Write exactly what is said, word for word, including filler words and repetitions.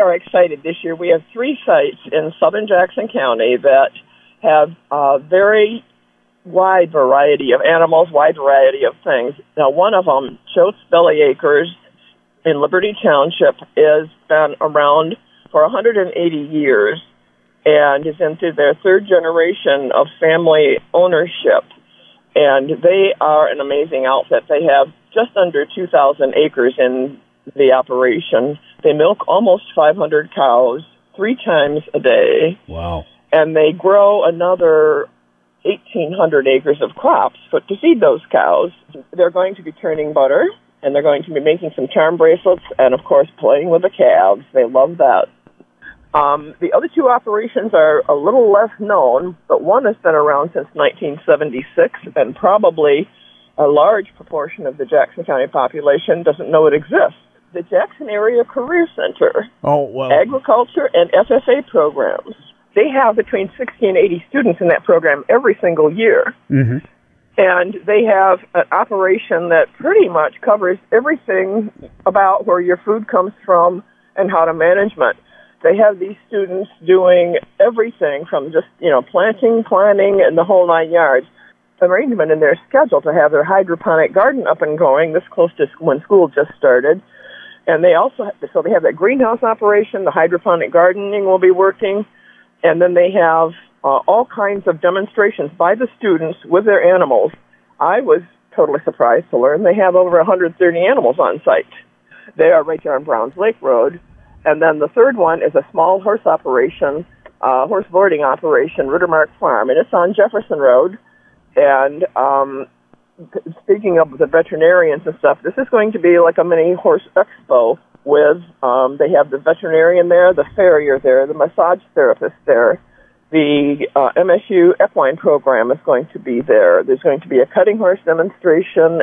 are excited this year. We have three sites in southern Jackson County that have a very wide variety of animals, wide variety of things. Now, one of them, Choate's Belly Acres in Liberty Township, has been around for one hundred eighty years and is into their third generation of family ownership. And they are an amazing outfit. They have just under two thousand acres in the operation. They milk almost five hundred cows three times a day. Wow. And they grow another eighteen hundred acres of crops for, to feed those cows. They're going to be turning butter, and they're going to be making some charm bracelets, and, of course, playing with the calves. They love that. Um, the other two operations are a little less known, but one has been around since nineteen seventy-six, and probably a large proportion of the Jackson County population doesn't know it exists. The Jackson Area Career Center, oh, well. agriculture and F F A programs. They have between sixty and eighty students in that program every single year. Mm-hmm. And they have an operation that pretty much covers everything about where your food comes from and how to management. They have these students doing everything from just, you know, planting, planting, and the whole nine yards. Arrangement in their schedule to have their hydroponic garden up and going this close to when school just started. And they also, have, so they have that greenhouse operation, the hydroponic gardening will be working, and then they have uh, all kinds of demonstrations by the students with their animals. I was totally surprised to learn they have over one hundred thirty animals on site. They are right there on Browns Lake Road. And then the third one is a small horse operation, uh, horse boarding operation, Rittermark Farm, and it's on Jefferson Road. And um, speaking of the veterinarians and stuff, this is going to be like a mini horse expo with, um, they have the veterinarian there, the farrier there, the massage therapist there. The uh, M S U equine program is going to be there. There's going to be a cutting horse demonstration